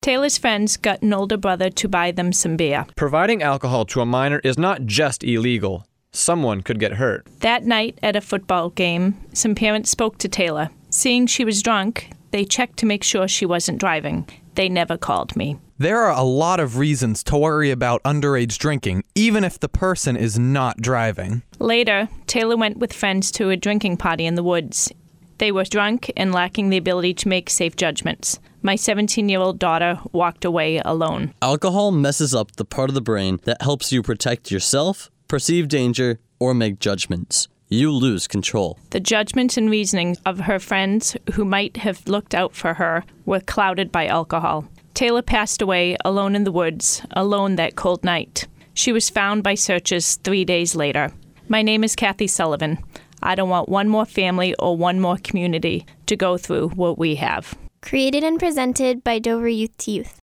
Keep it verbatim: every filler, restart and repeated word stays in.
Taylor's friends got an older brother to buy them some beer. Providing alcohol to a minor is not just illegal. Someone could get hurt. That night at a football game, some parents spoke to Taylor. Seeing she was drunk, they checked to make sure she wasn't driving. They never called me. There are a lot of reasons to worry about underage drinking, even if the person is not driving. Later, Taylor went with friends to a drinking party in the woods. They were drunk and lacking the ability to make safe judgments. My seventeen-year-old daughter walked away alone. Alcohol messes up the part of the brain that helps you protect yourself, perceive danger, or make judgments. You lose control. The judgments and reasoning of her friends who might have looked out for her were clouded by alcohol. Taylor passed away alone in the woods, alone that cold night. She was found by searchers three days later. My name is Kathy Sullivan. I don't want one more family or one more community to go through what we have. Created and presented by Dover Youth to Youth.